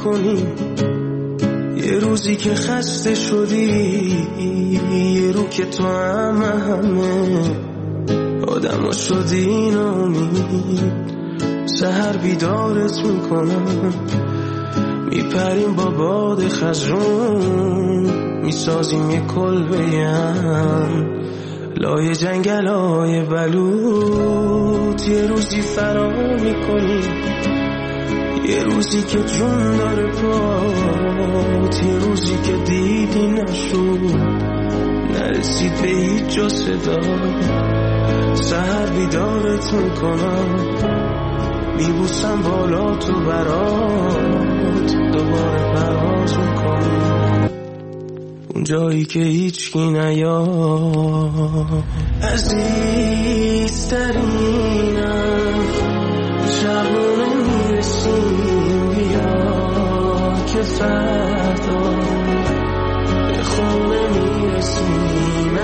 میکنیم. یه روزی که خسته شدی، یه رو که تو همه آدم شدی ناامید، سحر بیدارت میکنم. میپریم با باد خزرون، میسازیم یه کلبه‌ام لای جنگلای بلوط. یه روزی فرار میکنیم، یه روزی که جون داره پات، یه روزی که دیدی نشد، نرسید به هیچ جا صدا. سحر بیدارت میکنم، میبوسم بالا تو برات، دوباره پرواز میکنم اون جایی که هیچکی نیاد. عزیزترینم شبونه میرسیم، بیا که فردا به خونه میرسیم.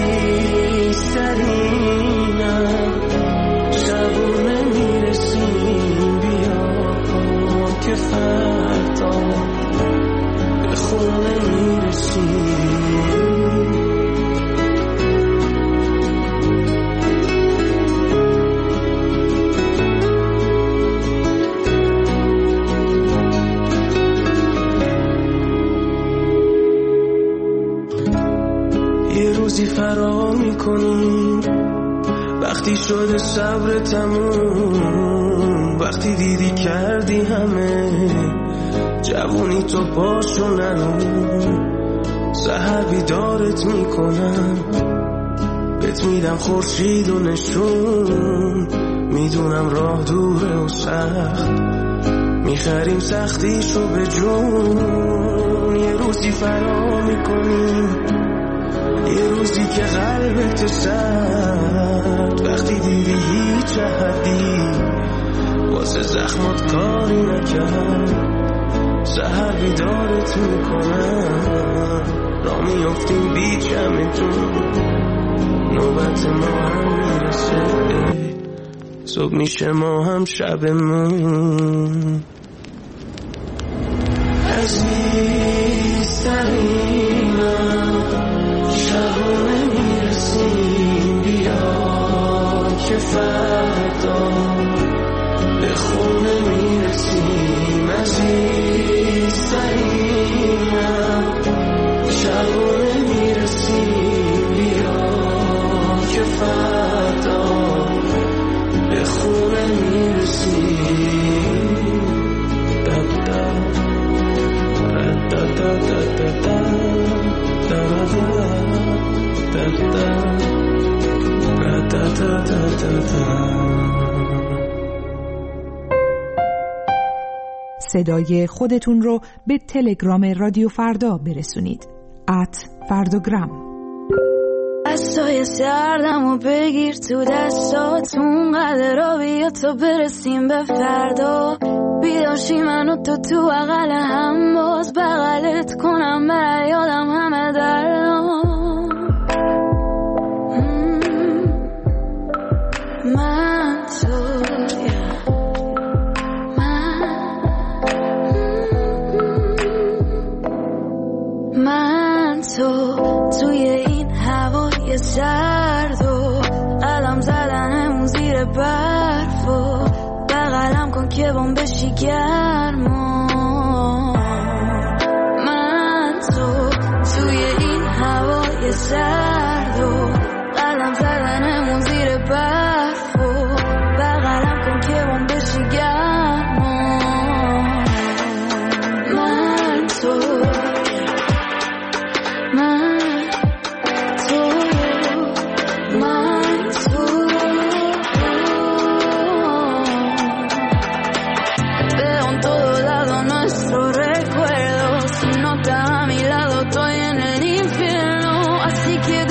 عزیزترینم شبونه میرسیم، بیا که فردا به خونه میرسیم. روزی فرار میکنیم، وقتی شده صبر تموم، وقتی دیدی کردی همه جوونی تو پاشو نرو. سحر بیدارت میکنم، بهت میدم خورشید و نشون. میدونم راه دوره و سخت، میخریم سختیشو به جون. یه روزی فرار میکنیم، یه روزی که قلبت سرد، وقتی دیدی هیچ احدی واسه زخمات کاری نکرد. سحر بیدارت میکنم، را میافتیم بی جمعتون، نوبت ما هم میرسه، صبح میشه ما هم شبمون. عزیزترینم شبونه میرسیم، بیا که فردا به خونه میرسیم. عزیزترینم شبونه میرسیم، بیا که فردا به خونه میرسیم. صدای خودتون رو به تلگرام رادیو فردا برسونید. @فرداگرام. دستای سردم و بگیر تو دستاتون، قدر را بیا تا برسیم به فردا. بیداشی من و تو بغل هم، باز بغلت کنم برای یادم همه دردام. من تو توی این هوای سرد و قدم زدنمون زیر برف و بغلم کن که بام بشی گرما. من تو توی این هوای سرد و قدم زدنمون زیر برف و بغلم کن که بام بشی گرما. من تو Así que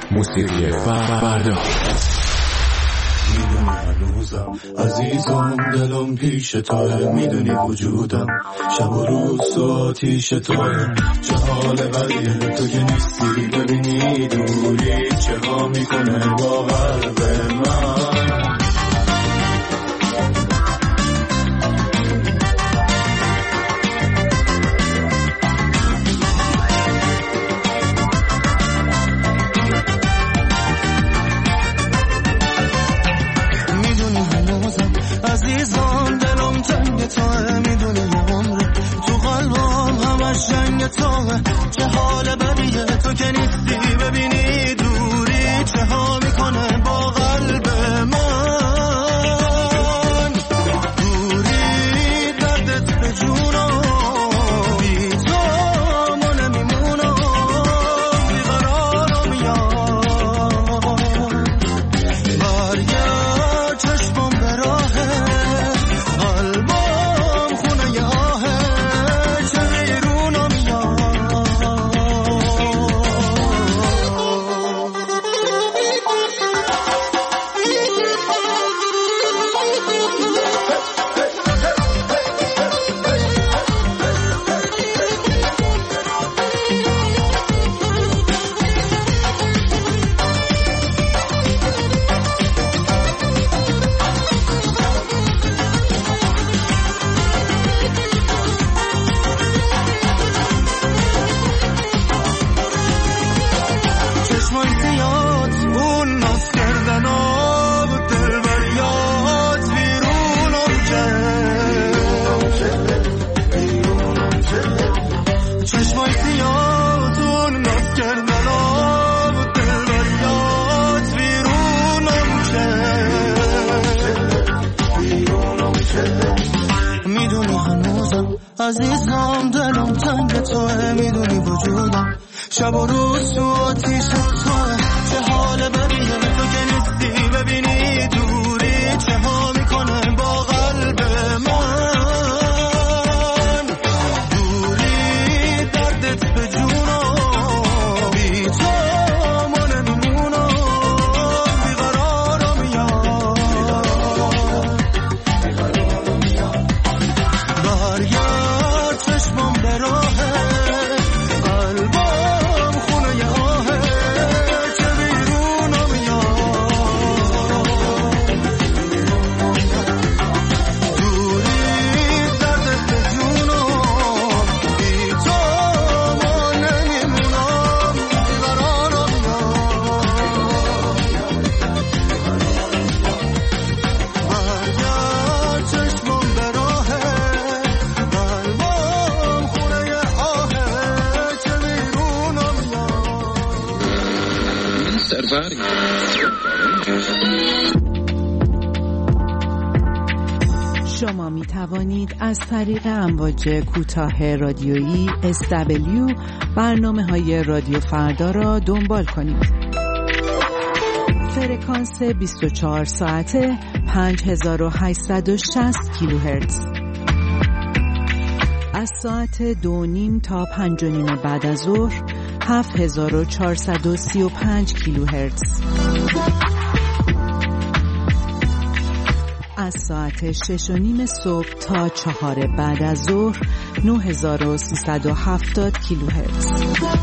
موسیقی فردا. میدونی هنوزم عزیزم دلم پیش توه، میدونی وجودم شب و روز تو آتیش توه. چه حال بدیه تو که نیستی، ببینی دوری چه ها میکنه با قلب من. عزیزم دلم تنگ توه، میدونی یه عمره تو قلبم همش جنگ توه. چه حال بدیه تو که نیستی، ببینی دوری چه ها میکنه با قلب من. دوری دردت به جونم، بی تو ما نمیمونم، بیقرارم یاد. برگرد چشمم به راهه، قلبم خونه آهه، چه بیرونم یاد. عزیزم دلم تنگ توه، میدونی وجودم شب و روز تو آتیش توه. چه حال بدیه تو که نیستی، ببینی دوری چه ها میکنه با قلب من. دوری دردت به جونم، بی تو ما نمیمونم، بیقرارم یاد. برگرد چشمم به راهه، قلبم خونه آهه، چه بیرونم یاد. دوری دردت به جونم، بی تو ما نمیمونم، بیقرارم یاد. برگرد چشمم به راهه، قلبم خونه آهه، چه بیرونم شما می توانید از طریق امواج کوتاه رادیویی SW برنامه‌های رادیو فردا را دنبال کنید. فرکانس 24 ساعته 5860 کیلوهرتز. از ساعت 2:30 تا 5:30 بعد از ظهر 7435 کیلوهرتز. از ساعت 6:30 صبح تا 4 بعد از ظهر 9370 کیلوهرتز.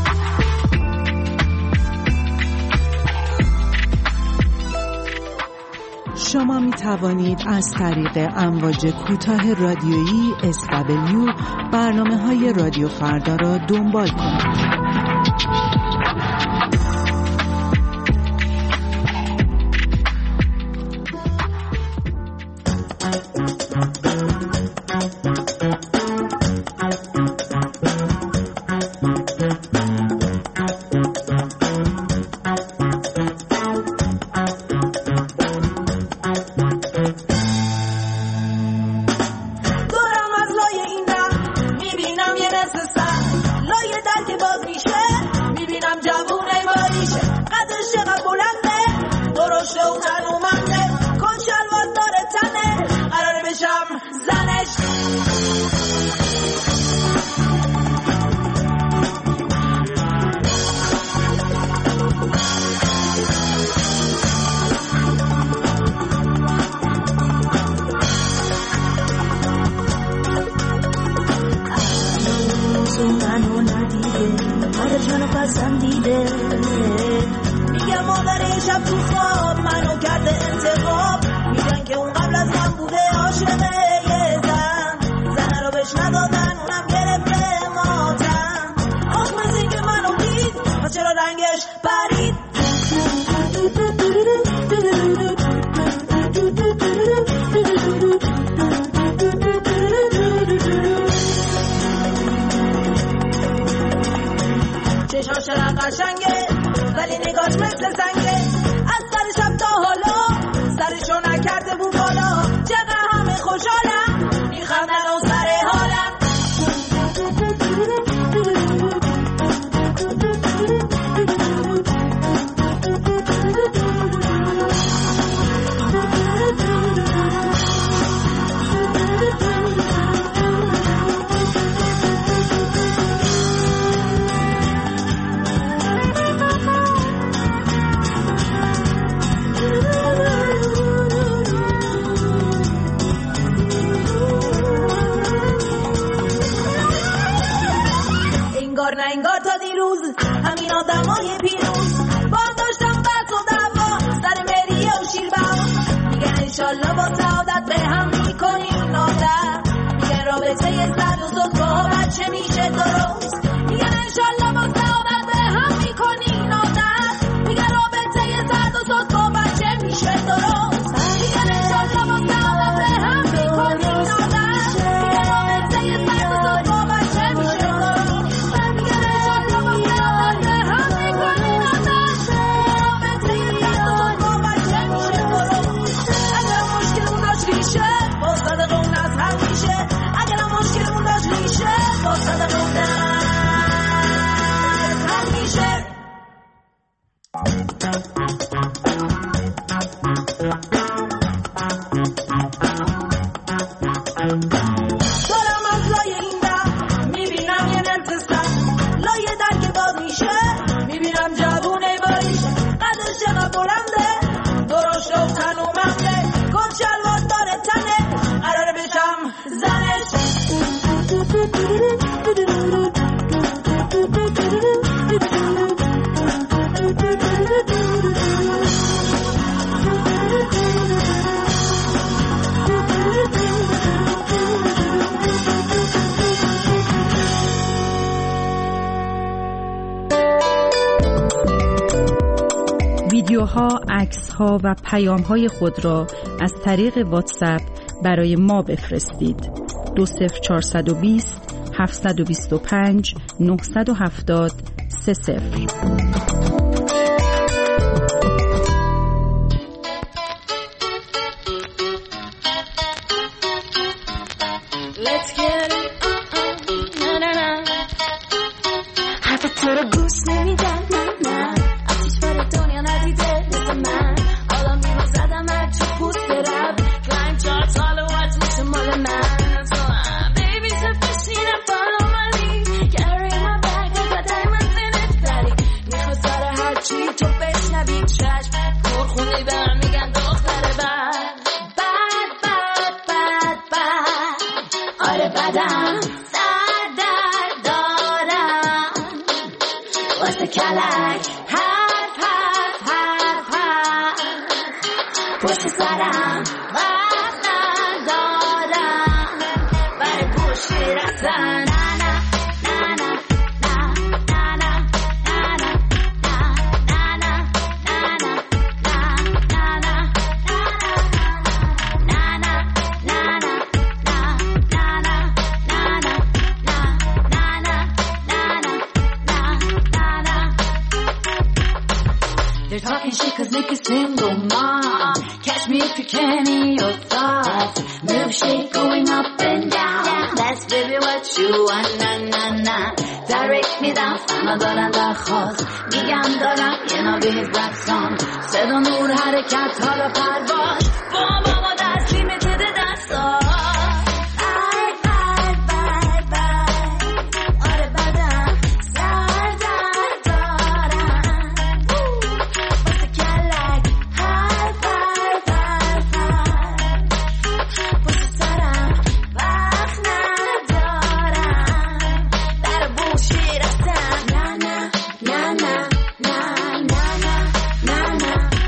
شما می توانید از طریق امواج کوتاه رادیویی SW برنامه‌های رادیو فردا را دنبال کنید. شب تو خواب منو کرده انتخاب، میگن که اون قبل از من بوده عاشقه یه زن رو بهش ندادن اونم گرفته ماتم. آخ مثل که منو دید و چرا رنگش پرید. چشاش چقدر قشنگه ولی نگاش مثل سنگه، از سر شب تا حالا سرشو نکرده بود بالا. چقدر همه خوشحالم میخندن و سر حالم. انگار تا دیروز همین آدمای پیروز با داشتم بس و دعوا سر مریه و شیرباز. میگن انشالله با سعادت به هم میکنیم نادر، میگن رابطه زد و زد با بچه میشه درست. میگن انشالله با سعادت به هم میکنیم نادر، میگن رابطه زد و زد با بچه میشه درست. میگن انشالله با سعادت به هم میکنیم نادر، میگن رابطه زد و زد با بچه میشه درست. دارم از لای این در میبینم یه نرفستم، لای در که باز میشه میبینم جوونه باریشه، قدرش چقدر بلنده درشت و تنومنده، گل شلوار داره تنه قراره بشم زنش. ویدیوها، عکس‌ها و پیام‌های خود را از طریق واتساپ برای ما بفرستید. 20420 725 970 30. They're talking shit cause Nick is single mom. Catch me if you can in your thoughts. Milkshake going up and down. That's baby what you want, na na na. Direct me down, فنا دارن درخواست. میگم دارم یه نابه رقصان. صدا نور حرکت حالا پرواز. بابا دست لیمیتد دستا. Na na na na na na na na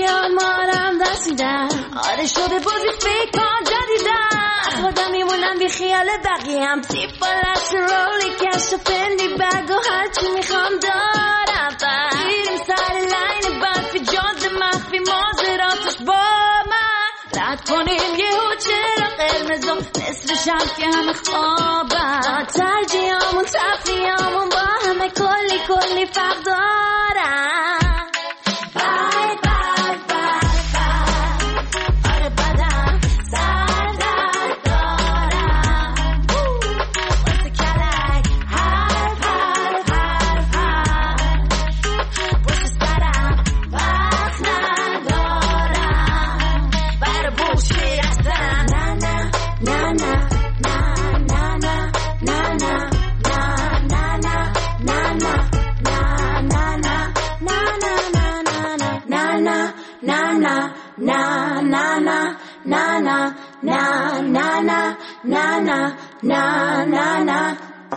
آمارم دستیدم آره شده بازی فکر کن جدیدم خودم میمونم بی خیال بقیم تیپ و لست رولی کش و پندی بگ و هرچی میخوام دارم گیریم سر لین برفی جاده مخفی مازراتش با من رد کنیم یه چرا قرمزم نصف شب که همه خوابم ترجیحامون تفریحامون با همه کلی فرق دارم na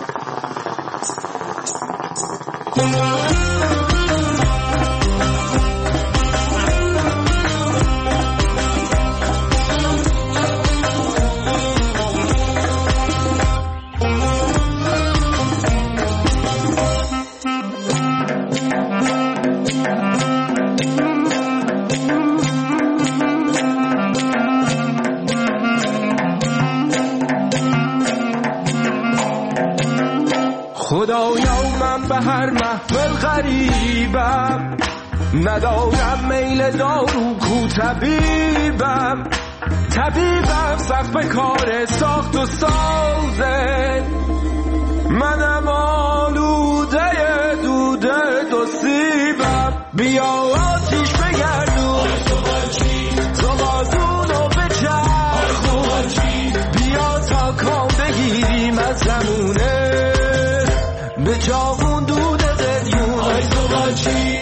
خدایا من به هر محفل غریبم ندارم میل دارو کو طبیبم سخت به کار ساخت و سازه منم آلوده دوده دو سیبم بیا آتیش بگردون زغالدونو بچرخون بیا تا کام بگیریم از زمونه به جاون دود قلیون ای زغالچی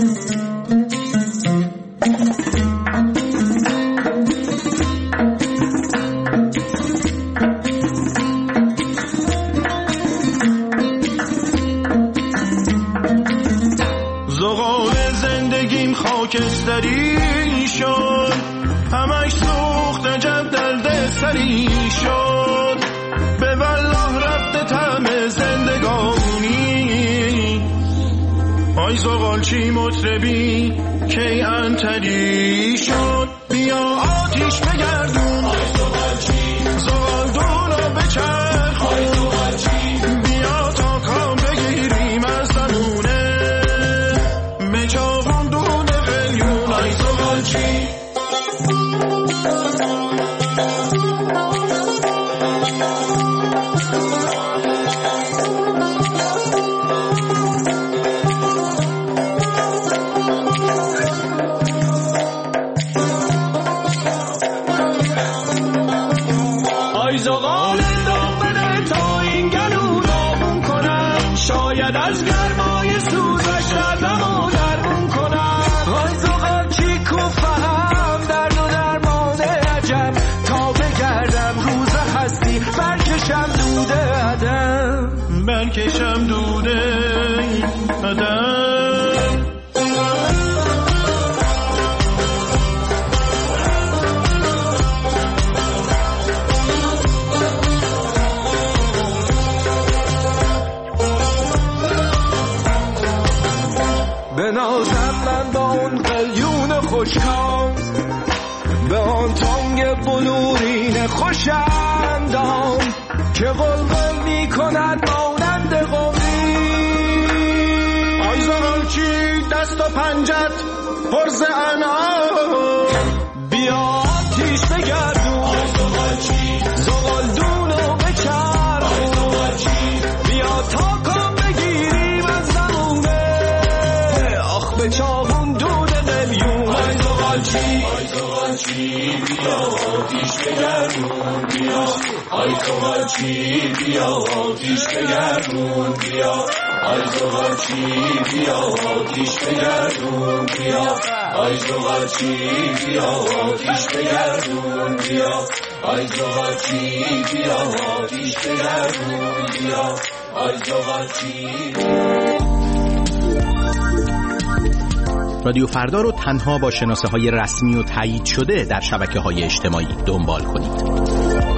زغال زندگیم خاکستری شد همش سوخت جب دلده سری شد به والله رفته طعم زندگانی آی زغالچی مطربی کی انتری شد بیا آتیش بگردون زغالدونو بچرخون بیا تا کام بگیریم از زمونه به چاقون دود قلیون آی زغالچی زغال داغ بده تا این گلو داغون کنم شاید از گرمای سوزش دردمو درمون کنم آی زغالچی کو فهم درد و درمان عجب تا بگردم روز هستی برکشم دوده عدم بنازم من با اون قلیون خوشکام به آن تانگ بلورین خوشندام که قلقل می کند مانند قمری آی زغالچی دست و پنجت پرز انعام بیا آتیش بگردون زغالدونو بچرخون بیا تا کام بگیریم از زمونه آخ به چاقون دود قلیون آی زغالچی بیا آتیش بگردون بیا آی زغالچی بیا آتیش بگردون بیا آی زغالچی بیا آتیش بگردون بیا آی زغالچی بیا آتیش بگردون بیا آی زغالچی بیا آتیش بگردون بیا آی زغالچی. رادیو فردا رو تنها با شناسه‌های رسمی و تایید شده در شبکه‌های اجتماعی دنبال کنید.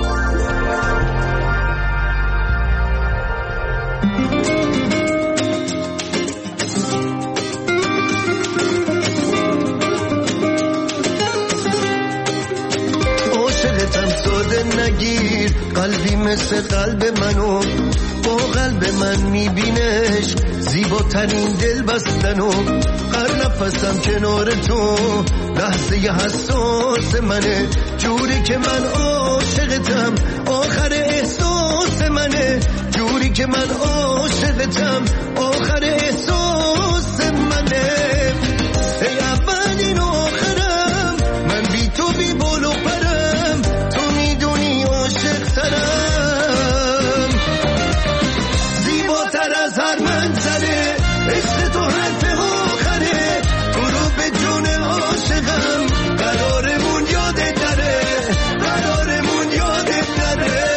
نگیر قلبی مثل قلب منو، با قلب من میبینش زیباترین دل بستنو، هر نفسم کنار تو لحظه حساس منه، جوری که من عاشقتم آخر احساس منه، جوری که من عاشقتم آخر احساس منه. ای اولین آخرم من بی تو بی بال و پرم، تو میدونی عاشق ترم، زیباتر از هر منظره، عشق تو حرف آخره، تو رو به جون عاشقم، قرارمون یادت نره، قرارمون یادت نره.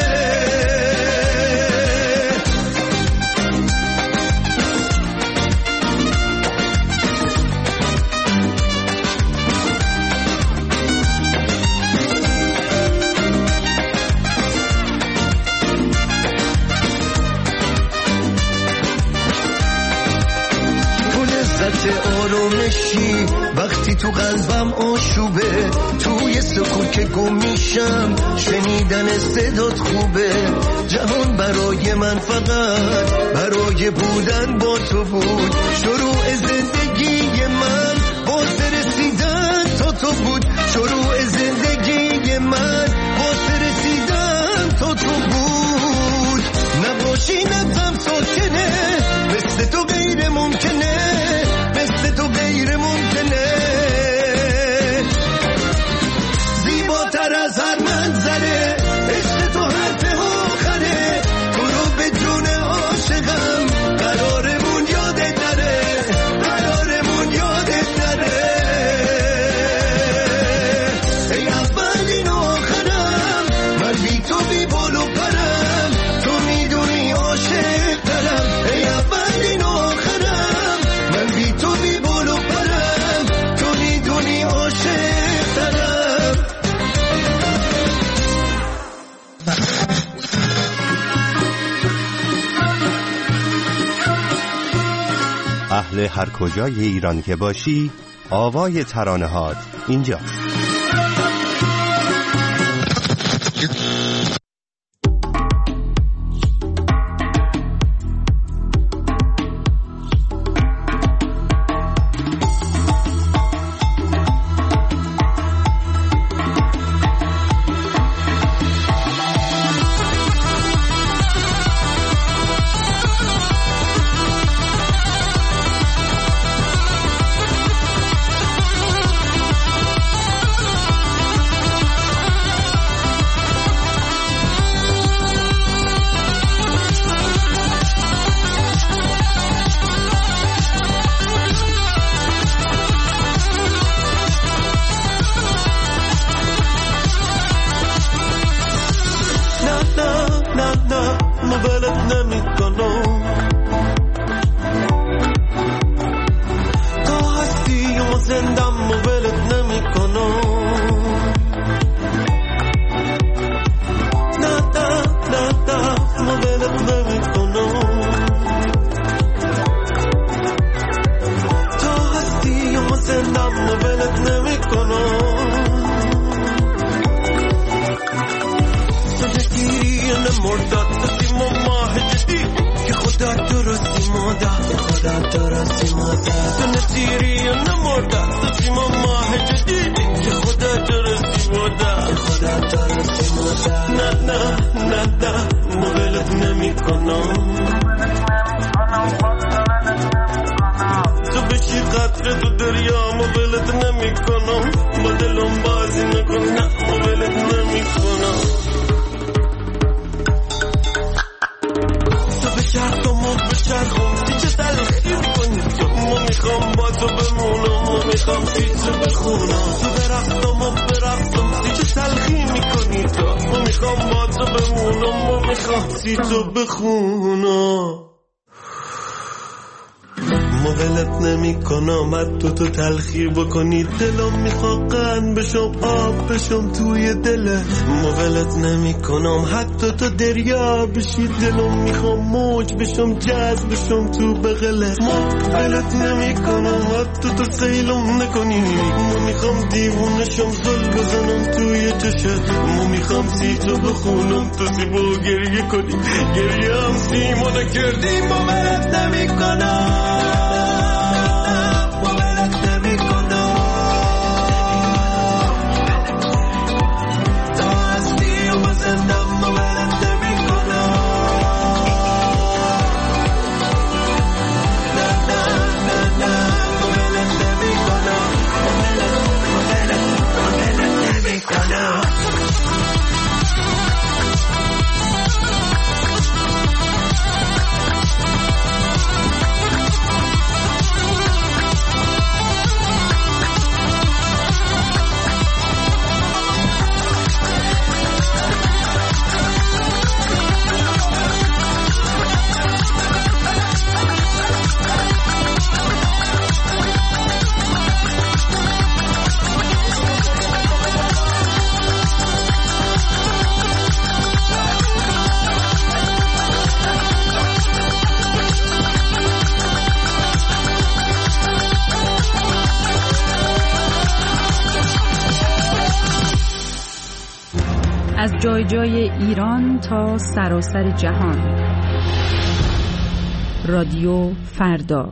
آرومشی وقتی تو قلبم آشوبه، توی سکوت که گم میشم شنیدن صدات خوبه، جهان برای من فقط برای بودن با تو بود، شروع زندگی من واسه رسیدن تا تو بود، شروع زندگی من واسه رسیدن تا تو بود، نباشی نفسم ساکنه، مثل تو غیر ممکنه، مثل تو غیر ممکنه، زیباتر از هر منظره، عشق تو حرف آخره، تو رو به جون عاشقم، قرارمون یادت نره، قرارمون یادت نره. ای اولین آخرم من بی تو بی بال و پرم، تو میدونی عاشق ترم، ای اولین آخرم من بی تو بی بال و پرم، تو میدونی عاشق ترم. اهل هر کجای ایران که باشی، آوای ترانه‌هات اینجاست. ولت نمی کنم حتی تو تلخی بکنی. دلم میخواد قند بشم آب بشم توی دلت. ولت نمی کنم حتی تو دریا بشی. دلم میخوام موج بشم جذب بشم تو بغلت. ولت نمی کنم حتی تو سیلم نکنی. میخوام دیوونشم زل بزنم توی چشت. میخوام سی تو بخونم تو سیبو گریه کنی. گریه هم سیمو نکردی. ولت نمی کنم از جای جای ایران تا سراسر جهان. رادیو فردا.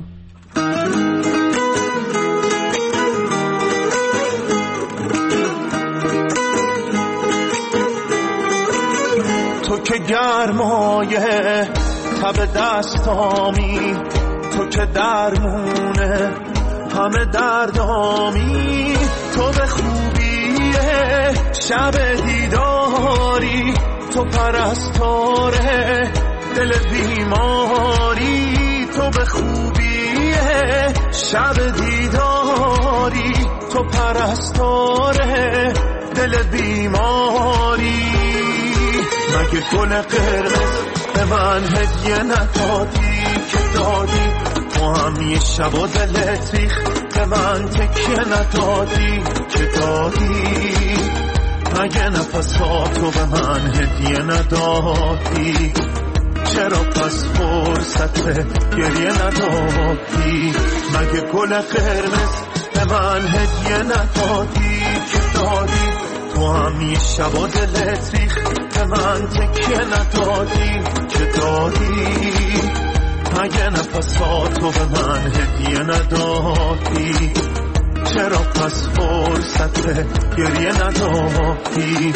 تو که گرمایه تب دستامی، تو که درمونه همه دردامی. تو به خوبیه شب دیداری، تو پرستاره دل بیماری. تو به خوبیه شب دیداری، تو پرستاره دل بیماری. مگه گل قرمز به من هدیه ندادی که دادی؟ تو هم یه شب و دلت ریخ به من تکیه ندادی که دادی؟ مگه نفساتو به من هدیه ندادی؟ چرا پس فرصت گریه ندادی؟ مگه گل قرمز به من هدیه ندادی که دادی؟ تو هم یه شب و دلت ریخ به من تکیه ندادی که دادی؟ مگه نفساتو به من هدیه ندادی؟ چرا پس فرصت گریه ندادی؟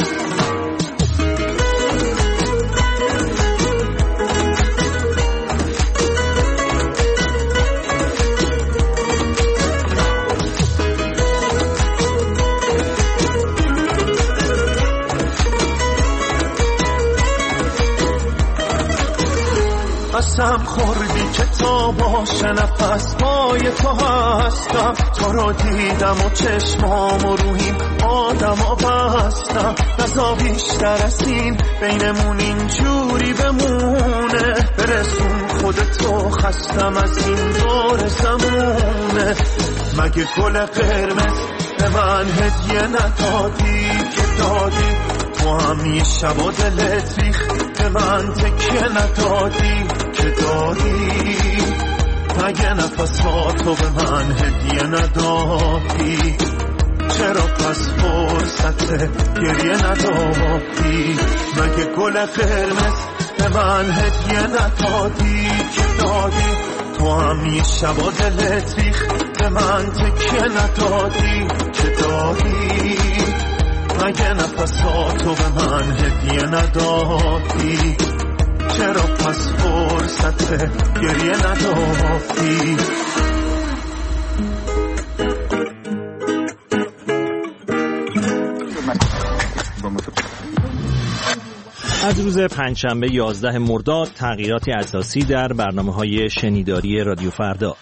قسم خوردی که تا باشه نفس پای تو هستم. تو رو دیدم و چشمام و روحیم آدم ها بستم. نزا بیشتر از این بینمون اینجوری بمونه. برسون خودتو خستم از این دور زمونه. مگه گل قرمز به من هدیه ندادی که دادی؟ تو هم یه شب و دلت ریخ به من تکیه ندادی که دادی؟ مگه نفساتو به من هدیه ندادی؟ چرا پس فرصت گریه ندادی؟ مگه گل قرمز به من هدیه ندادی که دادی؟ تو هم یه شب و دلت ریخ به من تکیه ندادی که دادی؟ مگه نفساتو به من هدیه ندادی؟ چرا پس فرصت گریه ندادی؟ از روز پنجشنبه 11 مرداد تغییراتی اساسی در برنامه‌های شنیداری رادیو فردا.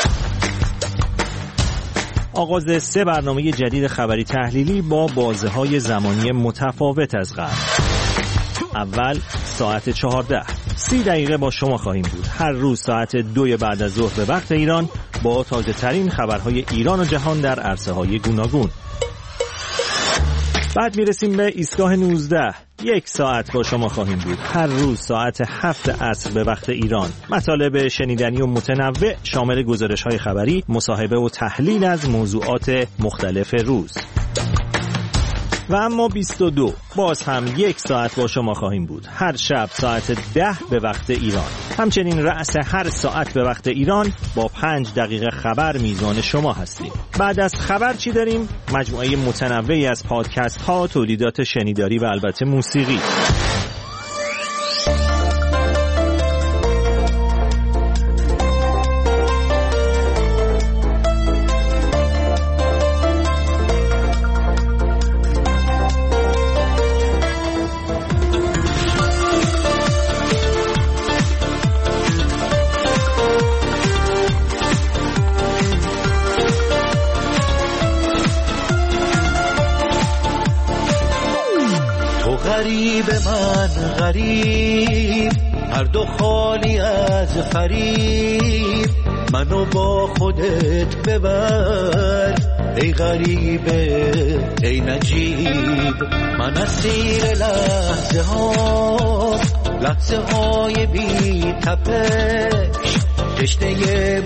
آغاز 3 برنامه جدید خبری تحلیلی با بازه‌های زمانی متفاوت از قبل. اول ساعت 14. 30 دقیقه با شما خواهیم بود. هر روز ساعت 2 بعد از ظهر به وقت ایران با تازه ترین خبرهای ایران و جهان در عرصه‌های گوناگون. بعد میرسیم به ایستگاه 19. 1 ساعت با شما خواهیم بود. هر روز ساعت 7 عصر به وقت ایران. مطالب شنیدنی و متنوع شامل گزارش‌های خبری، مصاحبه و تحلیل از موضوعات مختلف روز. و اما 22 باز هم 1 ساعت با شما خواهیم بود. هر شب ساعت 10 به وقت ایران. همچنین رأس هر ساعت به وقت ایران با 5 دقیقه خبر میزان شما هستیم. بعد از خبر چی داریم؟ مجموعه متنوعی از پادکست ها، تولیدات شنیداری و البته موسیقی. غریب من غریب، هر دو خالی از فریب، منو با خودت ببر ای غریبه ای نجیب. من اسیر لحظه های بی تپش، تشنه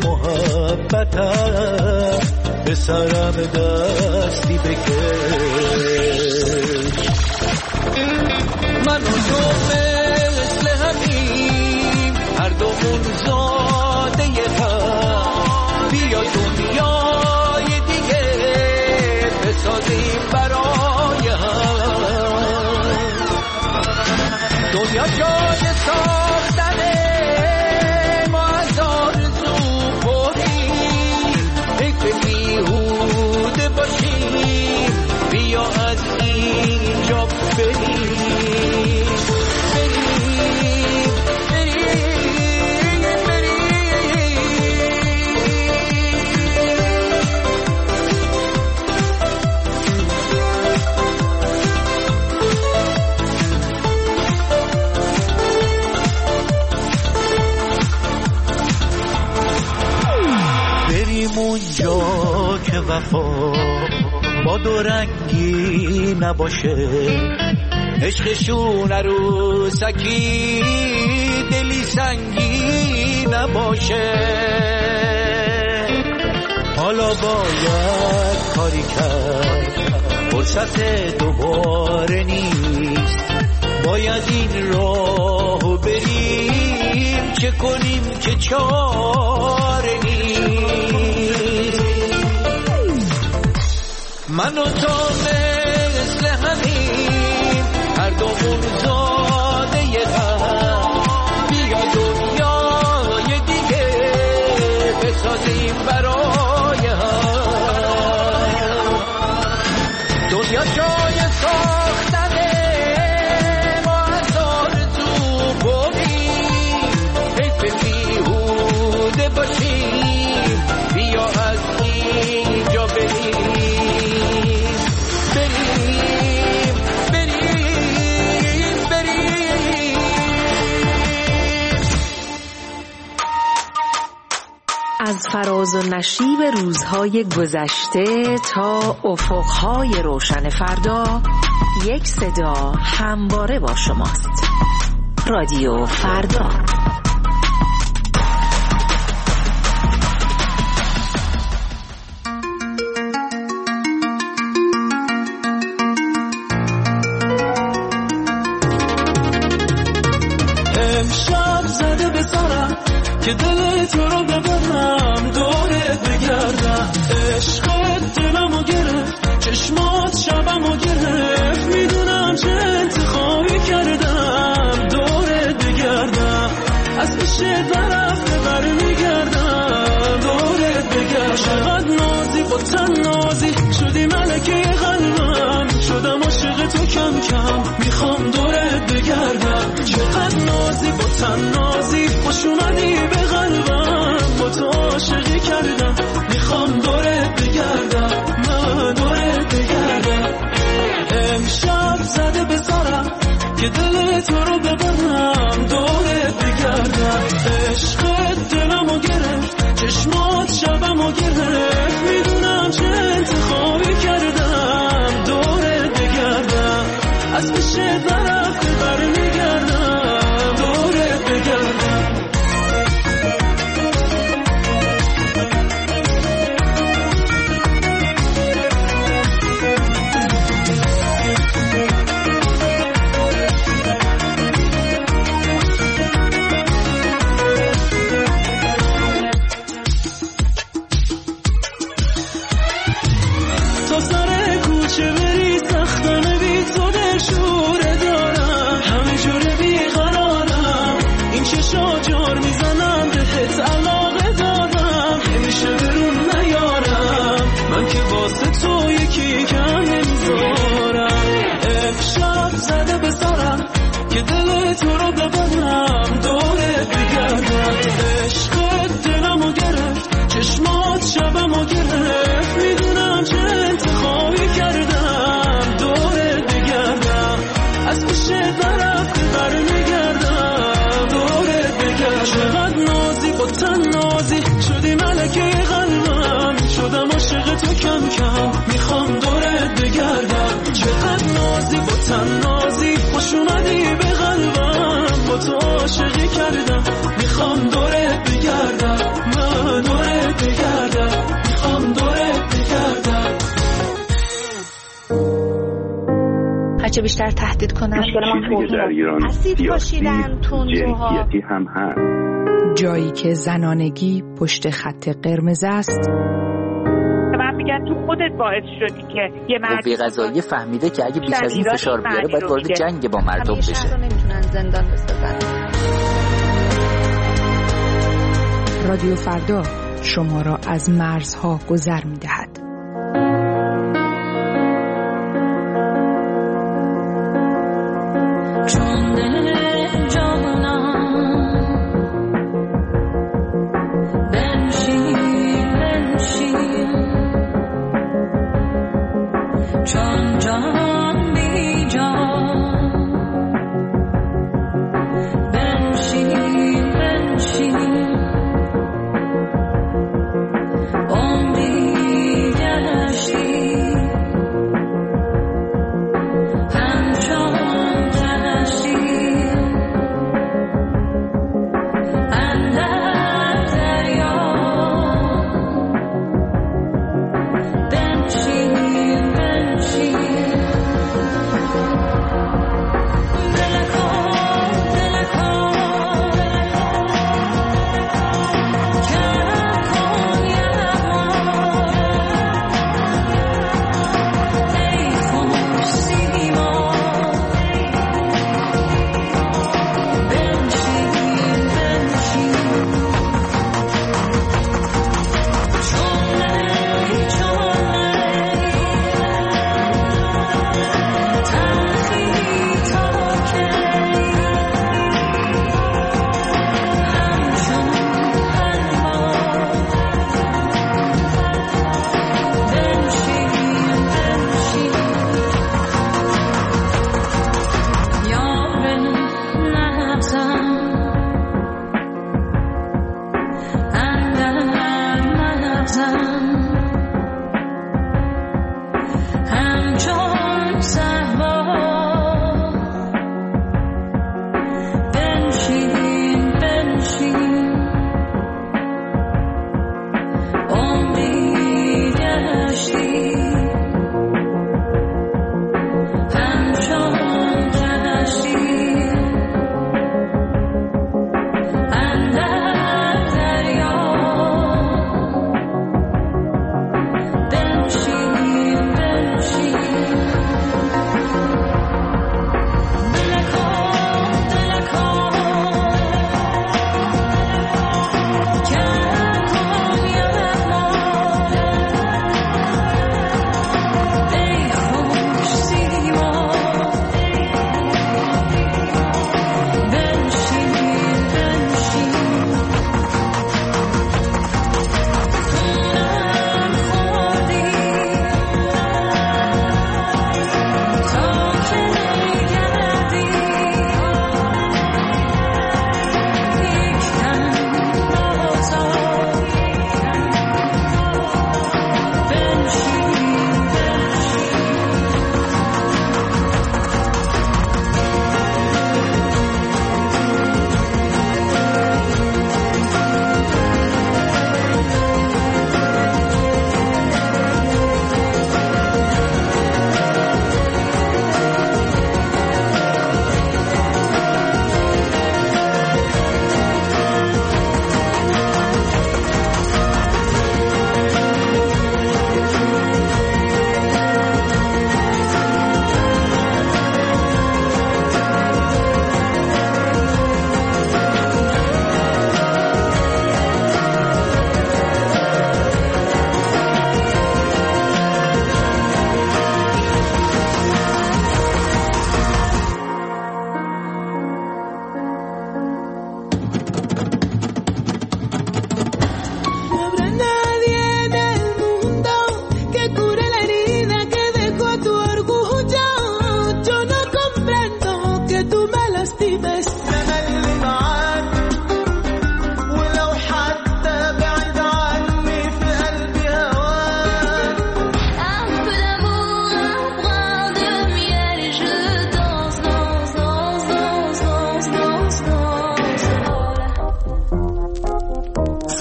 محبتم به سرم دستی بکش. من و تو مثل همیم، هر دومون زاده هم، بیا دنیای دیگه بسازیم برای هم. دنیا جای ساختنه، ما از آرزو پریم، حیف بیهوده باشیم، بیا از اینجا بریم. اونجا که وفا با دو رنگی نباشه، عشقشون عروسکی دلی سنگی نباشه. حالا باید کاری کرد، فرصت دوباره نیست، باید این راهو بریم، چه کنیم که چاره نیست. من و تو مثل همیم، هر دومون زاده هم، بیا دنیای دیگه بسازیم برای هم. دنیا جای ساختنه، ما از آرزو بریم، حیف بیهوده باشیم، بیا از اینجا بریم. از فراز و نشیب روزهای گذشته تا افقهای روشن فردا، یک صدا همواره با شماست. رادیو فردا. امشب زده به سرم که دل تو رو ببرم، دورت بگردم. عشقت دلمو گرفت، چشمات شبمو گرفت، میدونم چه انتخابی کردم، دورت بگردم. از پیش طرف برمیگردم، دورت بگردم. چقدر نازی با تن نازی شدی ملکه قلبم، شدم عاشق تو کم کم، میخوام دورت بگردم. چقدر نازی با تن نازی خوش اومدی به قلبم، با تو عاشقی کردم، میخوام دورت بگردم، من دورت بگردم. امشب زده به سرم که دل تو رو ببرم دورت بگردم. عشقت دلمو گرفت، چشمات شبمو گرفت، میدونم چه انتخابی کردم دورت بگردم. از پیش نرفته برمیگردم دورت بگردم. شاجر میزنم بهت علاقه دارم، همیشه برون نیارم من که واسه تو یکی کم نمیذارم. امشب زده بذارم که دل تو رو ببرم دورت بگردم. عشقت دلمو گرفت، چشمات شبمو گرفت، میدونم چه انتخابی کردم دورت بگردم. از پیش نرفته برمیگردم دورت بگردم. چقدر نازی با تنازی شدی ملکه قلبم، شدم عاشق تو کم کم میخوام دورت بگردم. چقدر نازی با تنازی خوش اومدی به قلبم، با تو عاشقی کردم میخوام دورت بگردم. من دورت بگردم، میخوام دورت بگردم. هرچه بیشتر تهدید کنن چیزی در ایران سیاسی جنسیتی هم هست. جایی که زنانگی پشت خط قرمز است. من میگن تو خودت باعث شدی که یه قوه قضاییه فهمیده که اگه بیش از این فشار بیاره باید وارد جنگ با مردم بشه. نمیتونن زندان بسازن. رادیو فردا شما را از مرزها گذر میدهد. she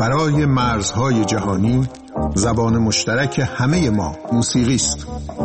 فرای مرزهای جهانی زبان مشترک همه ما موسیقی است.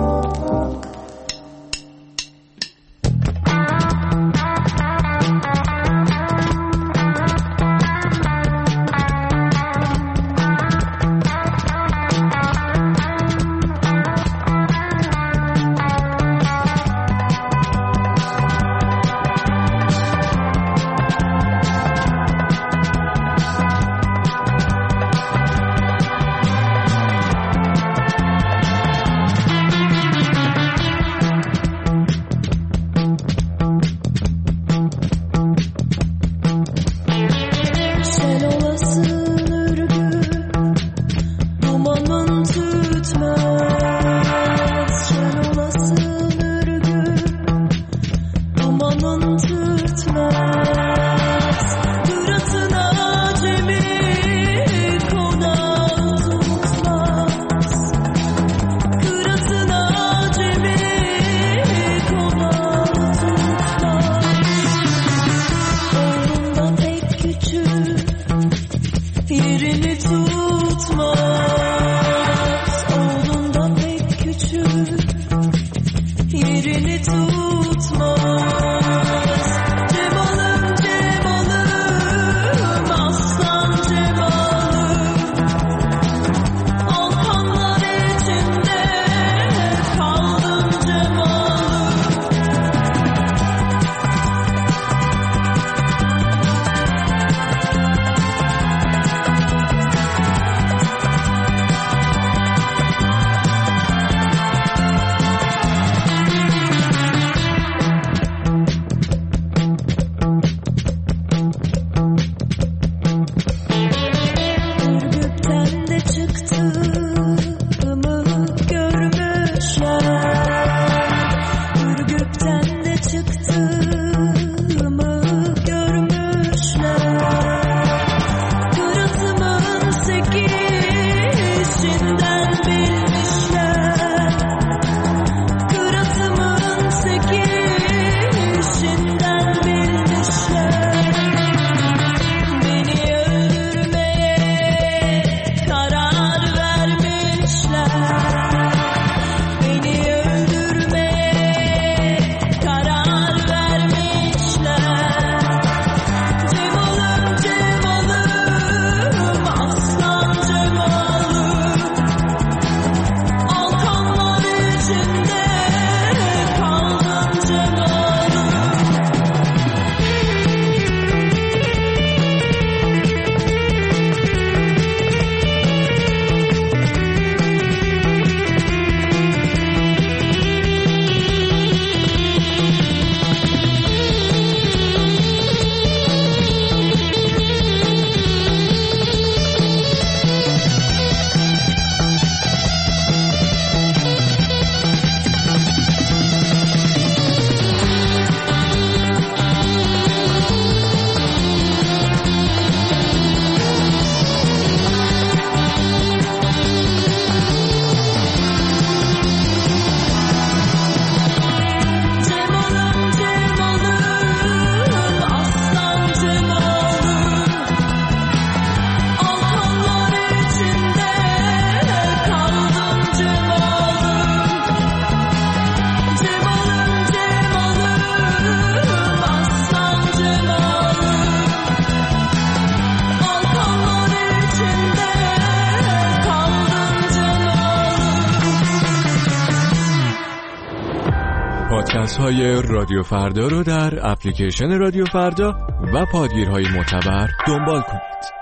های رادیو فردا رو در اپلیکیشن رادیو فردا و پادگیرهای معتبر دنبال کنید.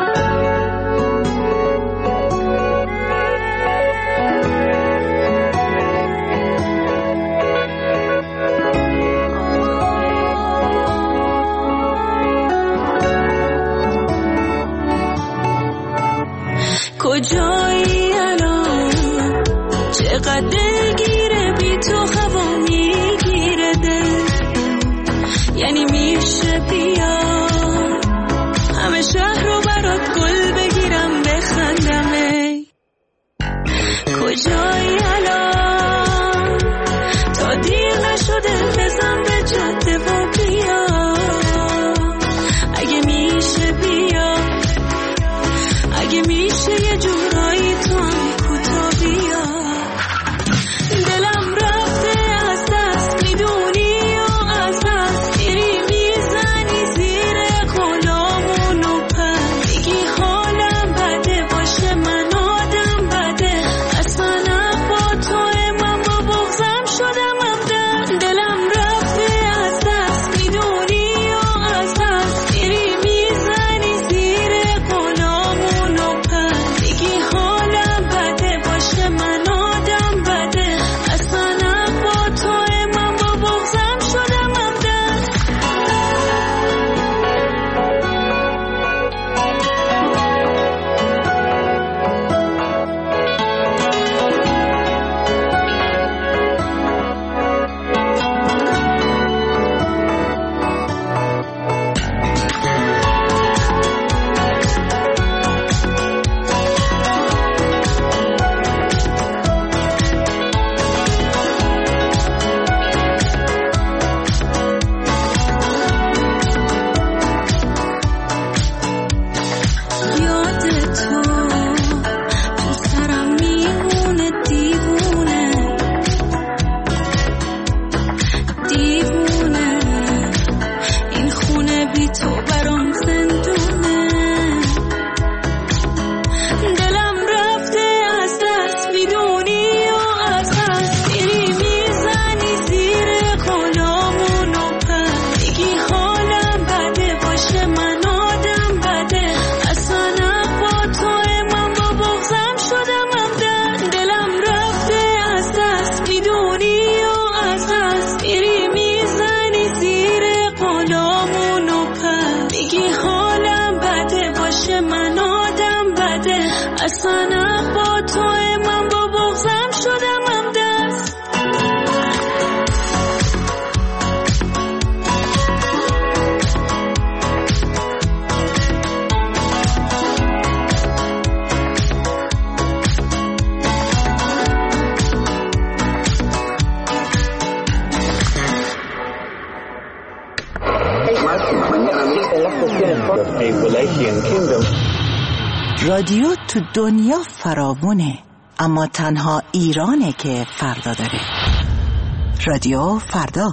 کجایی الان چقدر دلگیره بی تو هوا میگیره دل، یعنی میشه بیا همه شهر رو سنخ با توی من با بغضم شدم هم دست رادیو تو دنیا فراوونه، اما تنها ایرانه که فردا داره. رادیو فردا.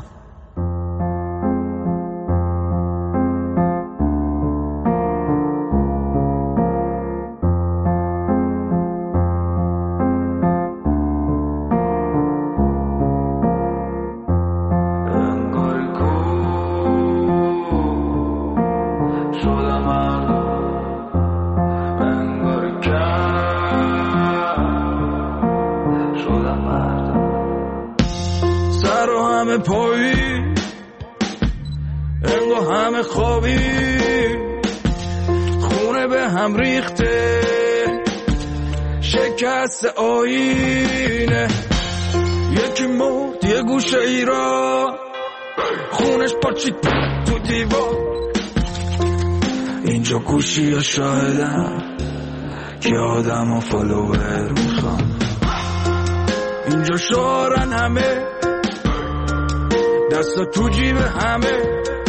آینه یکی مرد یه گوشه ایران خونش پاچید تو دیوار اینجا گوشی یا شاهدم که آدم و فالوور میخوام اینجا شعارن همه دستا تو جیب همه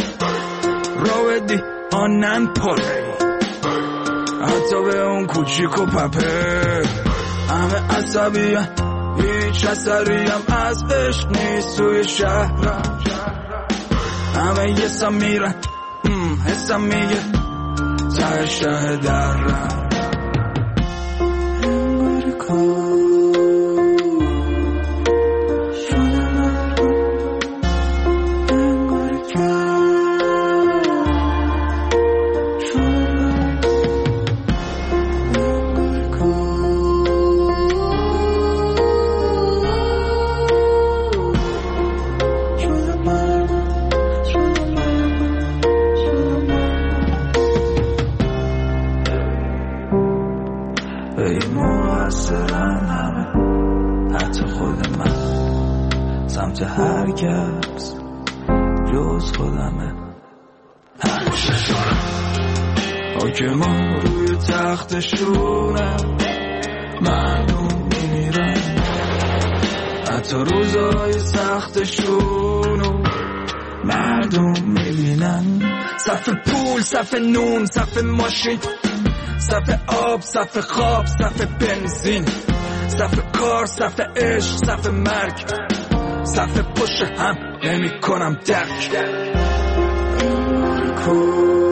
راودی آنن پاره حتی به اون کوچیک و پپه همه عصبیه هیچ اثریم از عشق نیست توی شهرم همه یه سم میرن حسم میگه ته شه درم جز خودمه حاکما روی تختشونم مردم میمیرن حتی روزای سختشونو مردم میبینن صف پول صف نون صف ماشین صف آب صف خواب صف بنزین صف کار صف عشق صف مرگ صف پشت هم نمی کنم درک